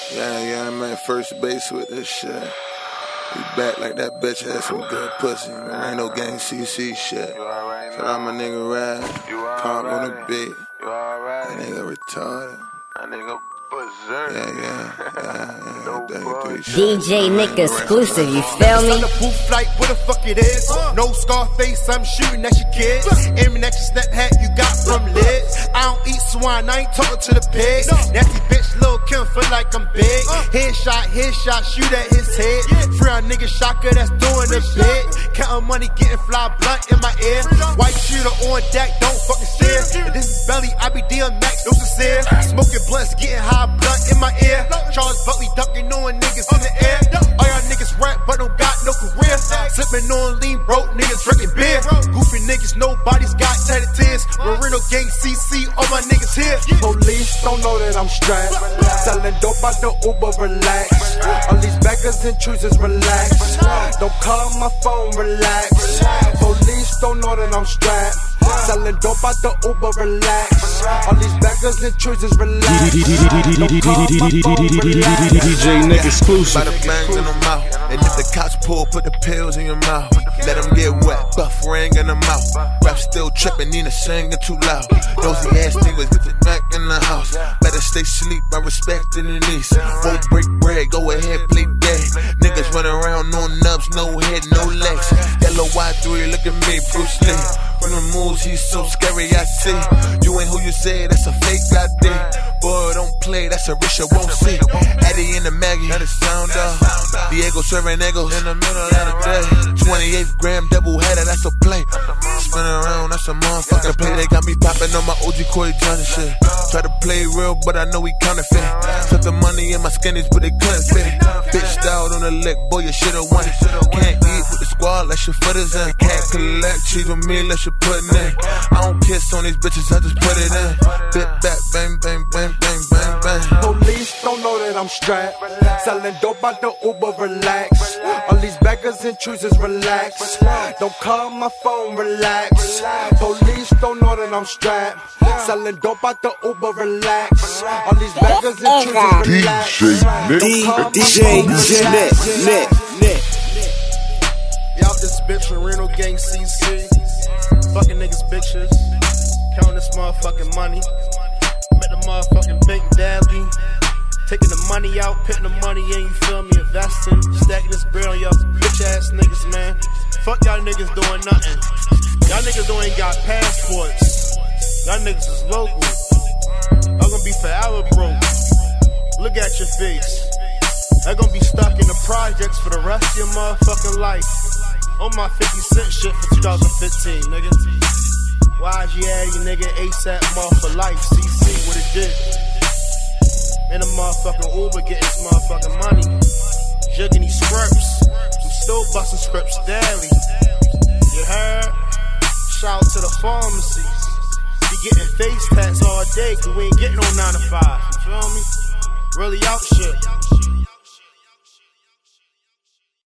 Yeah, I'm at first base with this shit. We back like that bitch had some good pussy, man. Ain't no gang CC shit. So I'm a nigga ride, calm on the beat. That nigga retarded. That nigga yeah. DJ Nick exclusive, you feel me? On the booth like what the fuck it is. No Scarface, I'm shooting at your kids. Aiming at your snap hat you got from lids. I don't eat swine, I ain't talking to the pigs. Nasty bitch, Lil' Kim, feel like I'm big. Headshot, shoot at his head. Free a nigga shocker that's doing the bit. Counting money, getting fly blunt in my ear. White shooter on deck, don't fucking stare. And this is belly, I be DMX, no sincere. Smoking blunts, getting high blunt in my ear. Charles Buckley ducking on niggas in the air. All y'all niggas rap but don't got no career. Sipping on lean, broke niggas drinking beer. Goofy niggas, nobody's got tatted tears. Marino gang CC, all my niggas here. Police don't know that I'm strapped. Selling dope out the Uber, relax. All these beggars and choosers, relax. Don't call my phone, relax. Police don't know that I'm strapped. Selling dope out the Uber, relax. All these beggars and choosers, relax. Don't call my phone, relax. DJ Nick exclusive. By the bangs in the mouth. And if the cops pull, put the pills in your mouth. Let them get wet, buff ring in the mouth. Rap still tripping, Nina singing too loud. Nosy ass niggas with the back in the house. Better stay sleep, I respect the niece. Won't break bread, go ahead, play dead. Niggas run around, no nubs, no head, no legs. Yellow Y3, look at me, Bruce Lee. From the moves, he's so scary, I see. You ain't who you say, that's a fake ID. Boy, don't play, that's a rich I won't see. Eddie in the Maggie, that is sound off. Diego serving egos in the middle of the day. 28th gram double header, that's a play. Spin around, that's a motherfucker play. They got me popping on my OG Corey Johnson shit. Try to play real, but I know he counterfeit. Took the money in my skinnies, but they couldn't fit. Bitched out on the lick, boy, you should've won it. Can't eat with the squad, let your foot is in. Can't collect cheese with me, let your put in. I don't kiss on these bitches, I just put it in. Bit back, bang, bang, bang, bang, bang, bang. Police don't know that I'm strapped. Selling dope out the Uber, relax. All these beggars and choosers, relax. Don't call my phone, relax. Police don't know that I'm strapped. Selling dope out the Uber, relax. All these beggars and choosers, relax. DJ Nick. Y'all this bitch Marino gang CC. Fucking niggas bitches. Counting this motherfucking money. Met the motherfucking bank daily. Taking the money out, putting the money in, you feel me, investing. Stacking this bread on y'all bitch ass niggas, man. Fuck y'all niggas doing nothing. Y'all niggas ain't got passports. Y'all niggas is local. Y'all gonna be forever broke. Look at your face. Y'all gonna be stuck in the projects for the rest of your motherfucking life. On my 50 cent shit for 2015, nigga. YG you nigga ASAP more for life. CC what it did. In a motherfucking Uber getting this motherfucking money. Jugging these scripts. I'm still busting scripts daily. You heard? Shout out to the pharmacy. Be getting face tats all day, cause we ain't getting no 9 to 5. You feel me? Really out shit.